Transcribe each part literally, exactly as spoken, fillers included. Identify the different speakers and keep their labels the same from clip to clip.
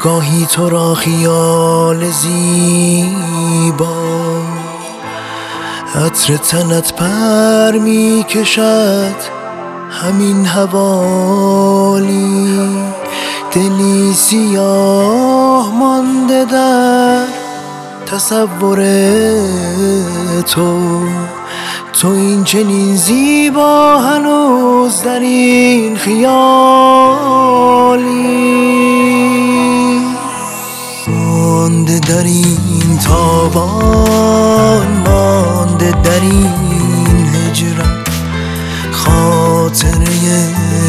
Speaker 1: گاهی تو را خیال زیبا عطر تنت پر می کشد همین حوالی، دلی سیاه مانده در تصور تو. تو این چنین زیبا هنوز در این خیالی، مانده در این تابان، مانده در این هجران. خاطره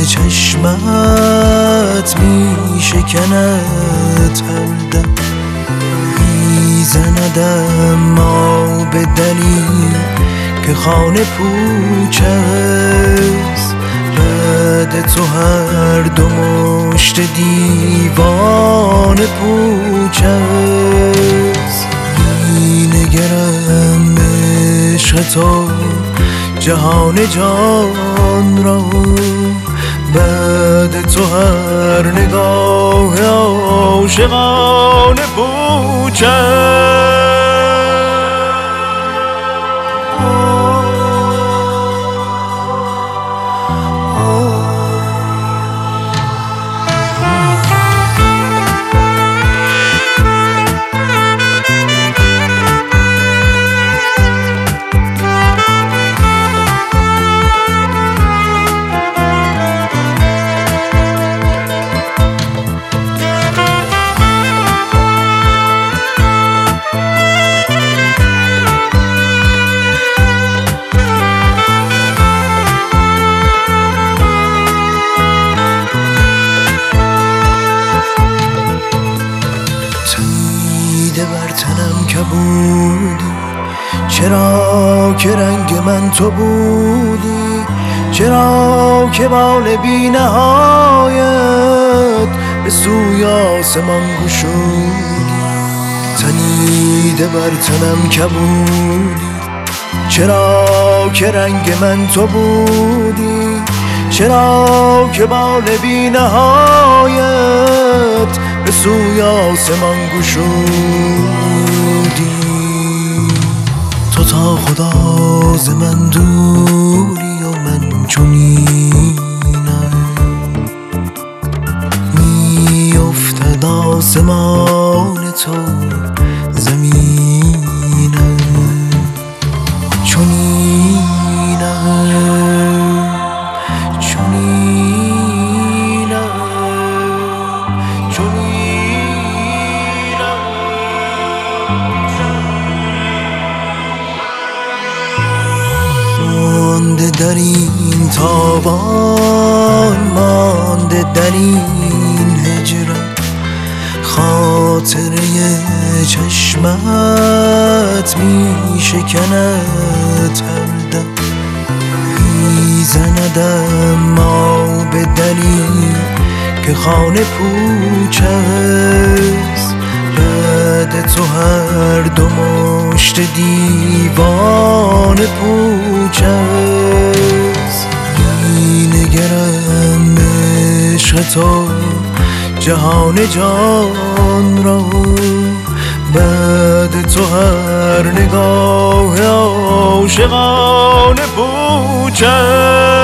Speaker 1: چشمت می شکند هر دم، می زندم ما به دلی که خانه پوچ است. بعد تو هر دو مشت دیوان پوچ است. می نگرم به عشق تو جهان جان را، بعد تو هر نگاه عاشقانه پوچ است. بر تنم که بودی، چرا که رنگ من تو بودی، چرا که بال بی نهایت به سوی آسمان گشودی. تنیده بر تنم که بودی، چرا که رنگ من تو بودی، چرا که بال بی نهایت به سوی آسمان گشودی. تو تا خدا ز من دوری و من چنینم، می افتد آسمان تو زمینم. چنینم چنینم چنینم. مانده در این تابان، مانده در این هجران. خاطره چشمت می شکند هر دم، می زندم ما به دلی که خانه پوچ است. بعد تو هر دو مشت دیوان پوچ است. می نگرم به عشق تو جهان جان را، بعد تو هر نگاه عاشقانه پوچ است.